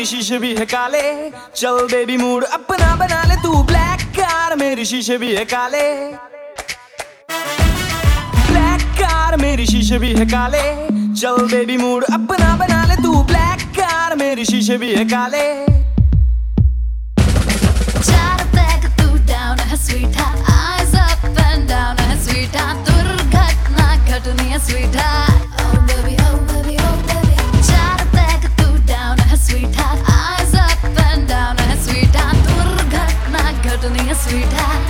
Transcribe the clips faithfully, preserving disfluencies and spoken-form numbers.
शीशे भी है काले, चल बेबी मूड अपना बना ले तू ब्लैक कार, मेरी शीशे भी है काले। ब्लैक कार मेरी शीशे भी है काले, चल बेबी मूड अपना बना ले तू ब्लैक कार, मेरी शीशे भी है काले। चार पैक तू डाउन है sweetheart, eyes up and down है स्वीटहार्ट, दुर्घटना घटनी है sweetheart. Oh baby, oh baby, oh baby। चार पैक तू डाउन है sweetheart, eyes up and down है स्वीटहार्ट, दुर्घटना घटनी है स्वीटहार्ट।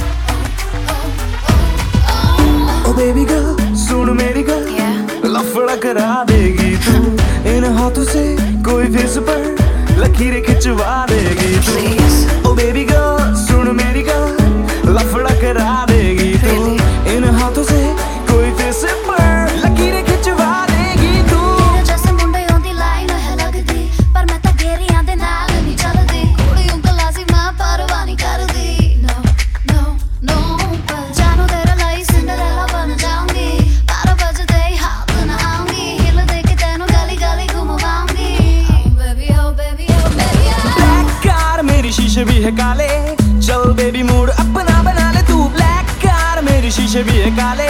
ओ बेबी गर्ल सुन मेरी गर्ल, लफड़ा करा देगी तू इन हाथों से, कोई फेस पर लकीरें खिंचवा देगी तू। ओ बेबी गर्ल सुन मेरी गर्ल, लफड़ा करा देगी तू इन हाथों से, कोई फेस पर लकीरें खिंचवा देगी तू। तेरे जैसे मुंडे ओंदी लाइन है लगदी, पर मैं तां गेरियां दे नाल नहीं चलदी, कुड़ियों गलासी मां परवाह नहीं करदी। नो नो नो पर जानू तेरे लिए सिंडरेला बन जाऊंगी, बारह बजते ही हाथ ना आऊंगी, हिल दे के तेनू गली गली घुमवाऊंगी। Baby oh baby oh baby. Black car मेरी शीशे भी है काले, चल बेबी मूड अपना बना ले तू ब्लैक कार, मेरी शीशे भी है काले।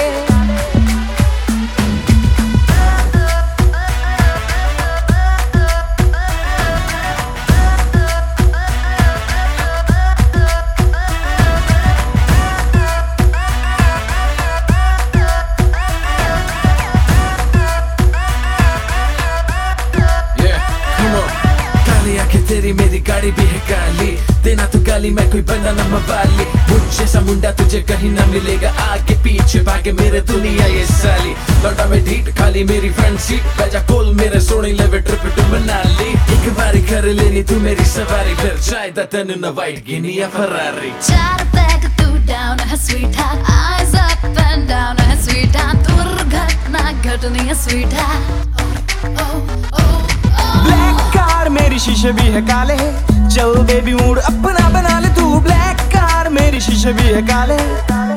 तेरी मेरी गाड़ी भी है काली, देना तो गाली मैं कोई बंदा न मवाली, मुझ जैसा मुंडा तुझे कहीं ना मिलेगा, आगे पीछे भागे मेरे दुनिया ये साली, लौटा में ढीठ खाली मेरी फ्रंट सीट, बैजा कोल मेरे सोनी लेवे ट्रिप टू मनाली, एक बारी कर लेनी तू मेरी सवारी, फिर चाहता तेनू न वाइट गिनी या फरारी। चार पैक तू डाउन है sweetheart, eyes up and down है स्वीटहार्ट, दुर्घटना घटनी है स्वीटहार्ट। ब्लैक कार मेरी शीशे भी है काले, चल बेबी मूड अपना बना ले तू ब्लैक कार, मेरी शीशे भी है काले।